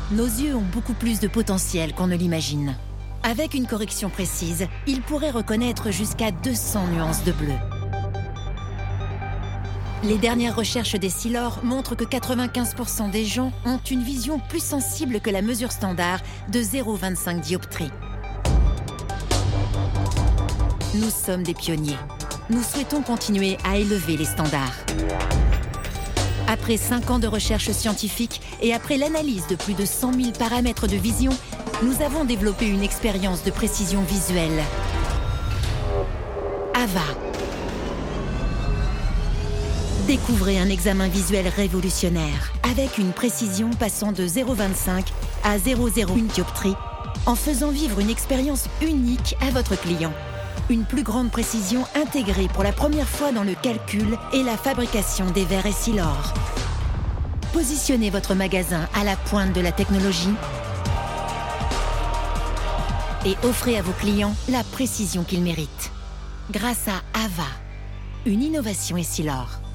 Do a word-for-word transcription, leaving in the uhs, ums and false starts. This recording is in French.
Nos yeux ont beaucoup plus de potentiel qu'on ne l'imagine. Avec une correction précise, ils pourraient reconnaître jusqu'à deux cents nuances de bleu. Les dernières recherches d'Essilor montrent que quatre-vingt-quinze pour cent des gens ont une vision plus sensible que la mesure standard de zéro virgule vingt-cinq dioptries. Nous sommes des pionniers. Nous souhaitons continuer à élever les standards. Après cinq ans de recherche scientifique et après l'analyse de plus de cent mille paramètres de vision, nous avons développé une expérience de précision visuelle. Ava. Découvrez un examen visuel révolutionnaire avec une précision passant de zéro virgule vingt-cinq à zéro virgule zéro un dioptrie en faisant vivre une expérience unique à votre client. Une plus grande précision intégrée pour la première fois dans le calcul et la fabrication des verres Essilor. Positionnez votre magasin à la pointe de la technologie et offrez à vos clients la précision qu'ils méritent. Grâce à Ava, une innovation Essilor.